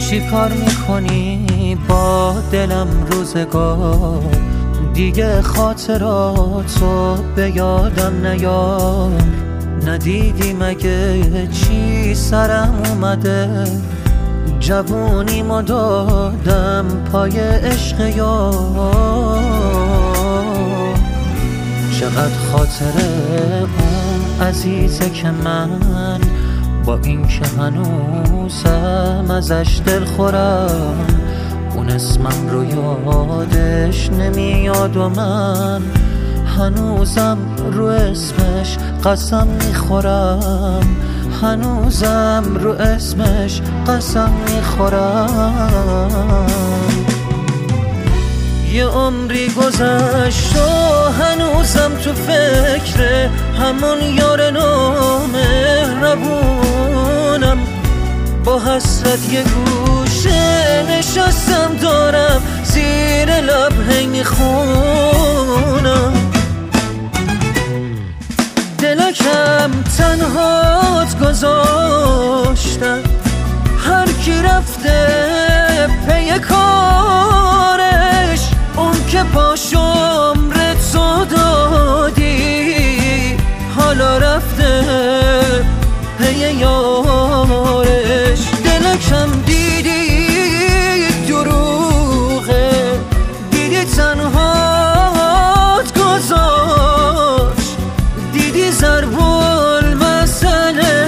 چی کار میکنی با دلم روزگار؟ دیگه خاطراتو به یادم نیار. ندیدی مگه چی سرم اومده؟ جوونیمو دادم پای عشق یار. چقدر خاطره اون عزیزه که من با این که هنوزم ازش دل خورم. اون اسمم رو یادش نمیاد و من هنوزم رو اسمش قسم میخورم. هنوزم رو اسمش قسم میخورم. یه عمری گذشت و هنوزم تو فکر همون یار نامهربونم. با حسرت یه گوشه نشستم دارم زیر لب هی میخونم. دلکم تنهات گذاشتم، هر کی رفته پی کارش. اون که پاش عمرت تو دادی حالا رفته پی یارش. دلکم دیدی دروغه، دیدی تنهات گذاشت، دیدی ضرب المثله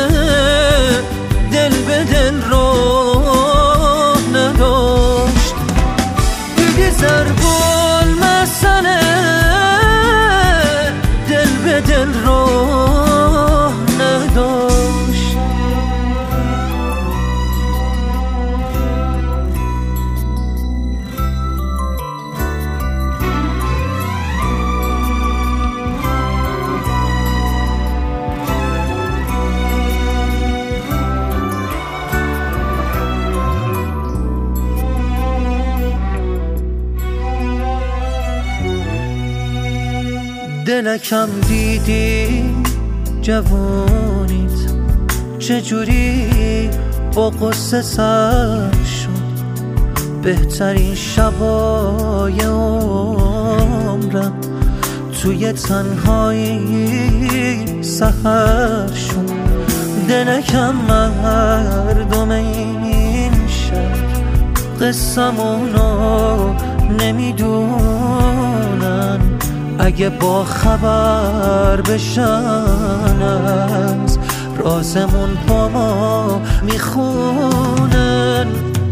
دل به دل راه نداشت. دیدی ضرب المثله دل به دل راه نداشت. دلکم دیدی جوونیت چجوری با قصه سر شد. بهترین شبای عمرم توی تنهایی سحر شد. دلکم مردم این شهر قصمونو نمیدونن. اگه با خبر بشن از رازمون با ما میخونن.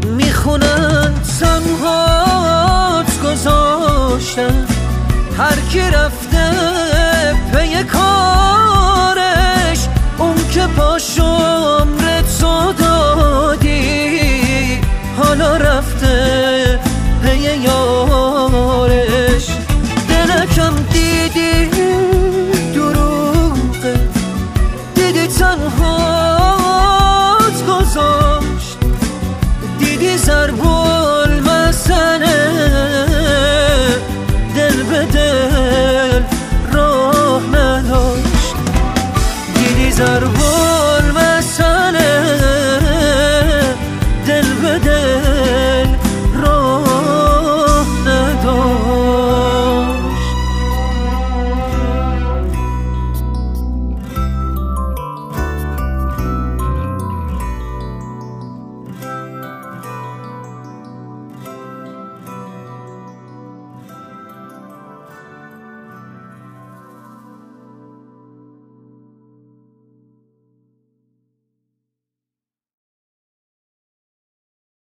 تنهات گذاشتن، هر کی رفته پی کارش. اون که پاش عمرت تو دادی حالا رفته پی یارش. دلکم دیدی دروغه، دیدی تنهات گذاشت، دیدی ضرب المثله دل به دل راه نداشت. دیدی ضرب